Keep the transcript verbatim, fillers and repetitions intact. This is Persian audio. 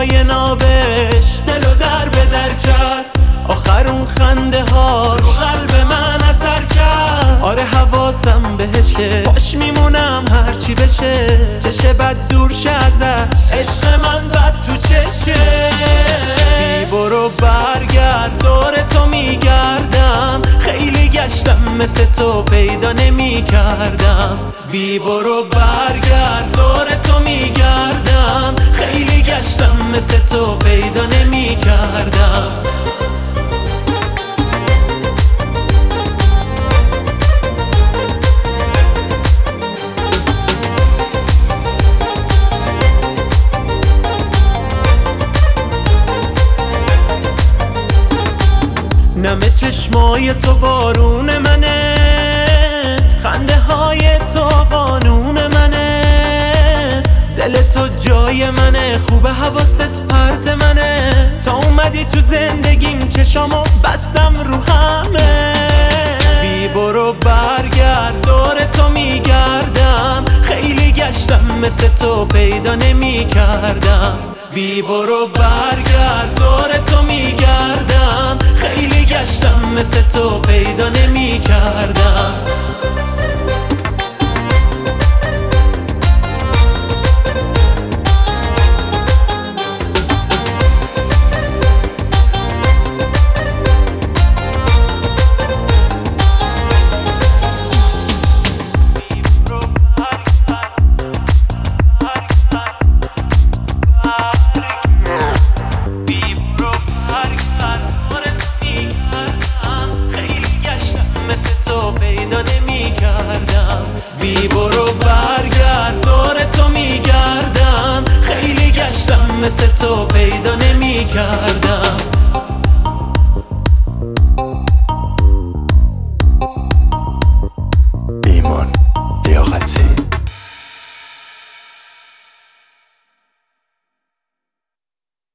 چشمای نابش دلو در به در کرد. آخر اون خنده ها رو قلب من اثر کرد. آره حواسم بهشه، باش میمونم هرچی بشه. چشه بد دور شه ازش، عشق من بد تو چشه. بی برو برگرد، دور تو میگردم. خیلی گشتم مثل تو پیدا نمی کردم. بی برو برگرد، دور تو میگردم. خیلی گشتم مثل تو پیدا نمی کردم. نمه چشمای تو بارون منه، خنده های تو قانون منه. دل تو جای منه، خوب حواست پرت منه. تا اومدی تو زندگیم چشامو بستم رو همه. بی برو برگرد، دور تو میگردم. خیلی گشتم مثل تو پیدا نمی کردم. بی برو برگرد، دور تو میگردم. خیلی گشتم مثل تو پیدا نمی کردم.